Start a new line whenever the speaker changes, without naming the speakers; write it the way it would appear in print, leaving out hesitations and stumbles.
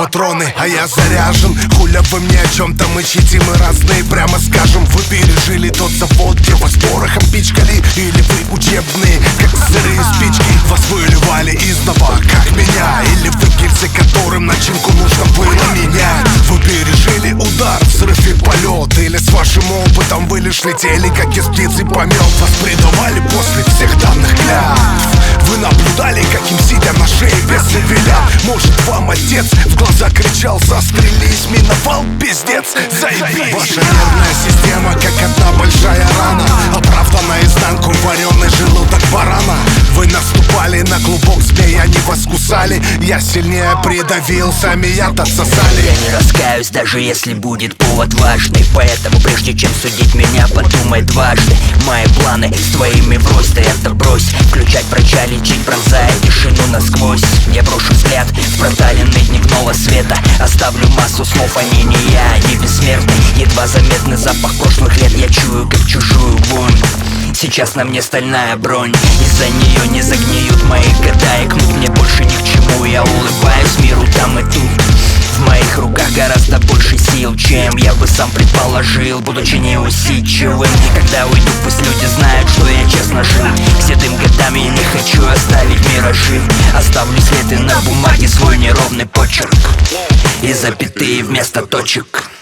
патроны, а я заряжен. Хуля вы мне о чем-то мычите, мы разные, прямо скажем. Вы пережили тот завод, где вас порохом пичкали, или вы учебные, как сырые спички. Вас выливали изнова, как меня, или вы гильзы, которым начинку нужно было менять. Вы пережили удар, взрыв и полет, или с вашим опытом вы лишь летели, как из птицы помет. Вас предавали после всех данных клятв. Вы наблюдали, как им сидя на шее бесы велят. Может, вам отец в глаза кричал: застрелись, миновал, пиздец, заебись. Ваша нервная система, как одна большая рана, оправдана наизнанку вареный желудок барана. Вы наступали на клубок змея, они вас кусали. Я сильнее придавил, сами яд отсосали.
Я не раскаюсь, даже если будет повод важный. Поэтому прежде чем судить меня, подумай дважды. Мои планы с твоими врозь, ты это брось. Включать врача, лечить, пронзая тишину насквозь. Я брошу взгляд в проталины дневного света. Оставлю массу слов, они не я, они бессмертны. Едва заметный запах прошлых лет я чую, как чужую вонь. Сейчас на мне стальная бронь, из-за нее не загниют мои года. И кнут мне больше ни к чему, я улыбаюсь миру там и тут. В моих руках гораздо больше сил, чем я бы сам предположил, будучи неусидчивым. Когда уйду, пусть люди знают, что я честно жил. Седым годами не хочу оставить миражи. Оставлю след и на бумаге свой неровный почерк и запятые вместо точек.